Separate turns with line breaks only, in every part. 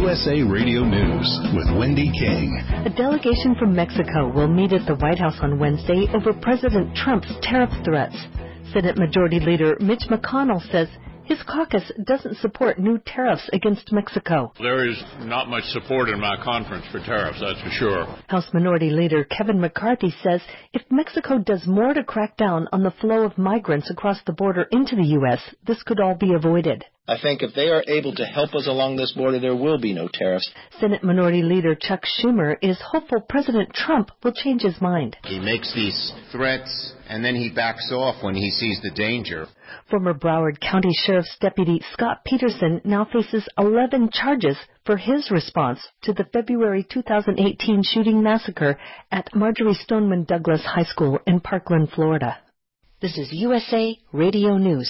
USA Radio News with Wendy King.
A delegation from Mexico will meet at the White House on Wednesday over President Trump's tariff threats. Senate Majority Leader Mitch McConnell says his caucus doesn't support new tariffs against Mexico.
There is not much support in my conference for tariffs, that's for sure.
House Minority Leader Kevin McCarthy says if Mexico does more to crack down on the flow of migrants across the border into the U.S., this could all be avoided.
I think if they are able to help us along this border, there will be no tariffs.
Senate Minority Leader Chuck Schumer is hopeful President Trump will change his mind.
He makes these threats, and then he backs off when he sees the danger.
Former Broward County Sheriff's Deputy Scott Peterson now faces 11 charges for his response to the February 2018 shooting massacre at Marjorie Stoneman Douglas High School in Parkland, Florida. This is USA Radio News.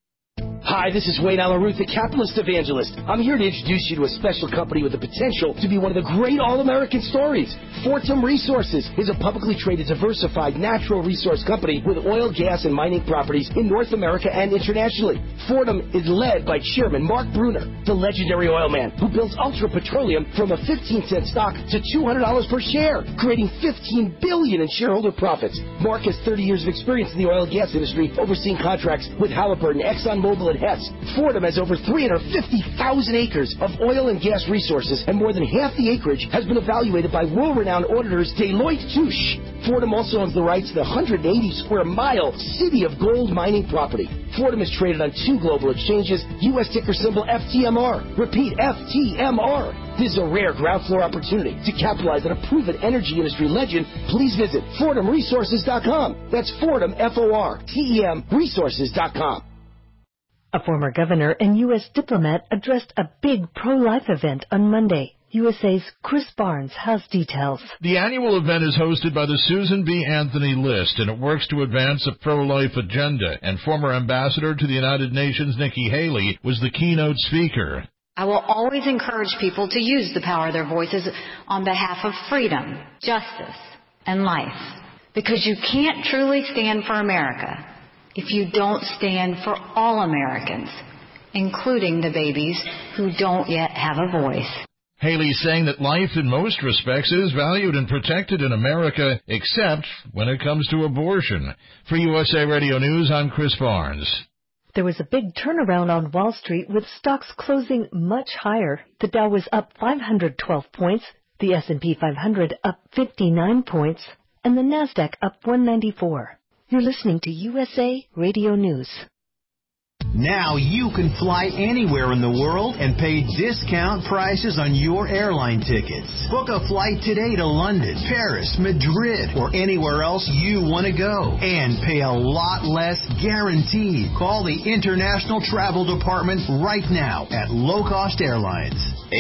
Hi, this is Wayne Allen Ruth, the Capitalist Evangelist. I'm here to introduce you to a special company with the potential to be one of the great all-American stories. Fortum Resources is a publicly traded, diversified natural resource company with oil, gas, and mining properties in North America and internationally. Fortum is led by Chairman Mark Bruner, the legendary oil man who builds Ultra Petroleum from a 15-cent stock to $200 per share, creating $15 billion in shareholder profits. Mark has 30 years of experience in the oil and gas industry, overseeing contracts with Halliburton, ExxonMobil, and Hess. Fortum has over 350,000 acres of oil and gas resources, and more than half the acreage has been evaluated by world-renowned auditors Deloitte Touche. Fortum also owns the rights to the 180-square-mile City of Gold mining property. Fortum is traded on 2 global exchanges, U.S. ticker symbol FTMR. Repeat, FTMR. This is a rare ground floor opportunity to capitalize on a proven energy industry legend. Please visit FortumResources.com. That's Fortum, F-O-R-T-E-M, resources.com.
A former governor and U.S. diplomat addressed a big pro-life event on Monday. USA's Chris Barnes has details.
The annual event is hosted by the Susan B. Anthony List, and it works to advance a pro-life agenda. And former ambassador to the United Nations, Nikki Haley, was the keynote speaker.
I will always encourage people to use the power of their voices on behalf of freedom, justice, and life. Because you can't truly stand for America if you don't stand for all Americans, including the babies who don't yet have a voice.
Haley saying that life in most respects is valued and protected in America, except when it comes to abortion. For USA Radio News, I'm Chris Barnes.
There was a big turnaround on Wall Street with stocks closing much higher. The Dow was up 512 points, the S&P 500 up 59 points, and the Nasdaq up 194. You're listening to USA Radio News.
Now you can fly anywhere in the world and pay discount prices on your airline tickets. Book a flight today to London, Paris, Madrid, or anywhere else you want to go. And pay a lot less guaranteed. Call the International Travel Department right now at Low Cost Airlines.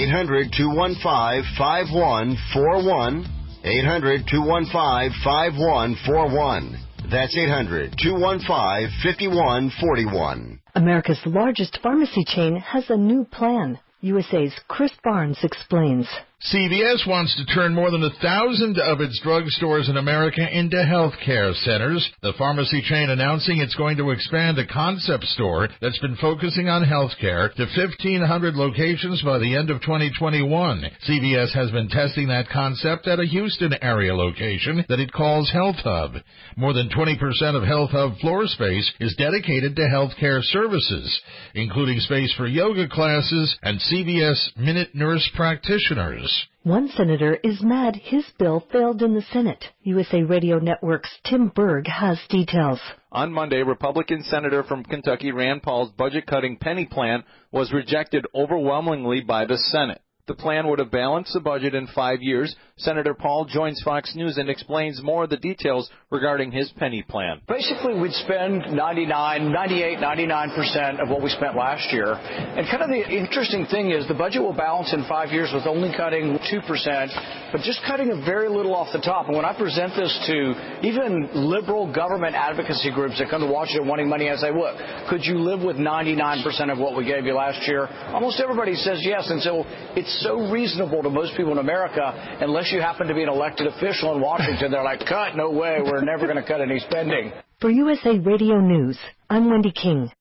800-215-5141. 800-215-5141. That's 800-215-5141.
America's largest pharmacy chain has a new plan. USA's Chris Barnes explains.
CVS wants to turn more than 1,000 of its drugstores in America into healthcare centers. The pharmacy chain announcing it's going to expand a concept store that's been focusing on healthcare to 1,500 locations by the end of 2021. CVS has been testing that concept at a Houston area location that it calls Health Hub. More than 20% of Health Hub floor space is dedicated to healthcare services, including space for yoga classes and CVS Minute Nurse practitioners.
One senator is mad his bill failed in the Senate. USA Radio Network's Tim Berg has details.
On Monday, Republican Senator from Kentucky Rand Paul's budget-cutting penny plan was rejected overwhelmingly by the Senate. The plan would have balanced the budget in 5 years. Senator Paul joins Fox News and explains more of the details regarding his penny plan.
Basically, we'd spend 99% of what we spent last year. And kind of the interesting thing is the budget will balance in 5 years with only cutting 2%, but just cutting a very little off the top. And when I present this to even liberal government advocacy groups that come to Washington wanting money, I say, look, could you live with 99% of what we gave you last year? Almost everybody says yes. And so it's so reasonable to most people in America, unless you happen to be an elected official in Washington. They're like, cut, no way, we're never going to cut any spending.
For USA Radio News, I'm Wendy King.